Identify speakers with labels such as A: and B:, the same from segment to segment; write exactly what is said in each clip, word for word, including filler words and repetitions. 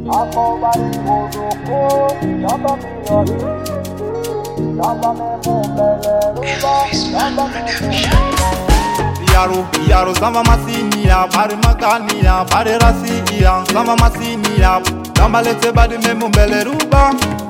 A: Yaro, yaro, zama masinia, bari makania, bari rasia, zama masinia, zama lete badi memu mbele ruba.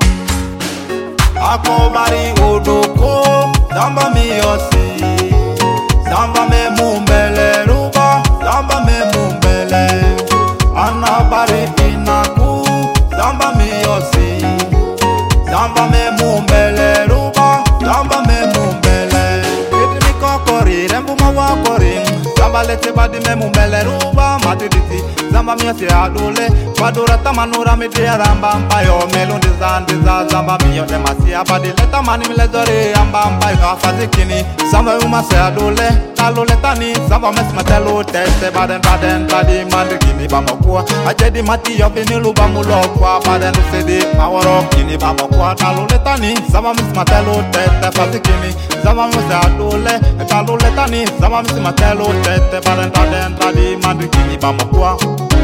A: Ako bari odoko, zamba miyosi, zamba memu mbele ruba, zamba memu mbele. Ana bari inaku, zamba miyosi, zamba memu mbele ruba, zamba memu mbele. Iti mikokori, rembu mawakori, zamba lete badi memu mbele ruba, matiditi, zamba miyosi adule, wadura tamanura midia ramba mpayo, melundi zandiza, zamba miyone masia badi leta mani milezori, amba mpayo afazikini, zamba umase adule, talule tani, zamba mesmatelu teste, baden baden badi mandigini bamokua, ajedi mati yobini luba mulokwa, baden usedi mawaro kini bamokua, talule tani, zamba mesmatelu teste, fazikini, zamba muse adule, talule tani, zamba mesmatelu teste, baden baden badi mandigini bamokua.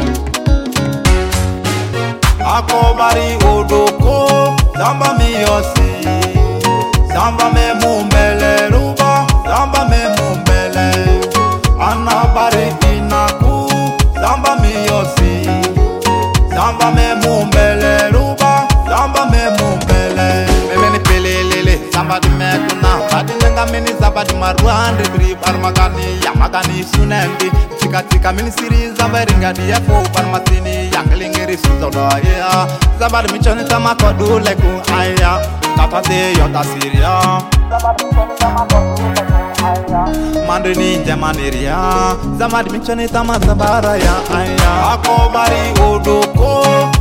A: Ako bari odoko, zamba miyosi, zamba memu mbele ruba, zamba memu mbele. Ana bari inaku, zamba miyosi, zamba memu mbele ruba, zamba memu mbele. Meme ni pelelele, zamba di mekuna, badi nenga mini zamba di maruande grip armagani, yamagani sunendi. Tika tika mini siri zamba ringa di efo farmasini, yanglingiri suzodo ya. Zamba di michoni tama kodu leku aya, tata de yota siria. Zamba di michoni tama kodu leku aya, mandri ninja maniria. Zamba di michoni tama zabara ya aya. Ako bari odoko,